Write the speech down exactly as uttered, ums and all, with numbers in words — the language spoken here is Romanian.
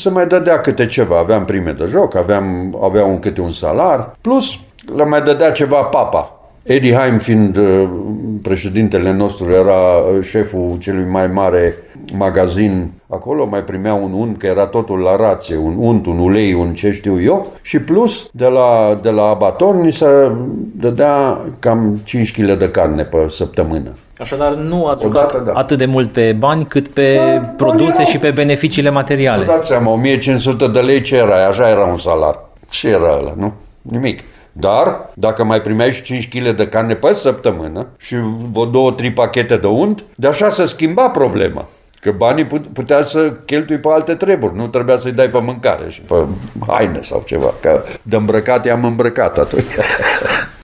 se mai dădea câte ceva. Aveam prime de joc, aveam, aveam câte un salar, plus le mai dădea ceva papa. Eddie Heim, fiind președintele nostru, era șeful celui mai mare magazin acolo, mai primea un unt, că era totul la rație, un unt, un ulei, un ce știu eu, și plus de la, de la abator ni se dădea cam cinci kilograme de carne pe săptămână. Așadar nu ați Odată, jucat da. atât de mult pe bani cât pe Da, produse erau. și pe beneficiile materiale. Nu dați seama, o mie cinci sute de lei ce era? Așa era un salar. Ce era ăla, nu? Nimic. Dar, dacă mai primeai și cinci kilograme de carne pe săptămână și vă două, trei pachete de unt, de așa se schimba problema. Că banii putea să cheltui pe alte treburi, nu trebuia să-i dai pe mâncare și pe haine sau ceva, că de îmbrăcat i-am îmbrăcat atunci.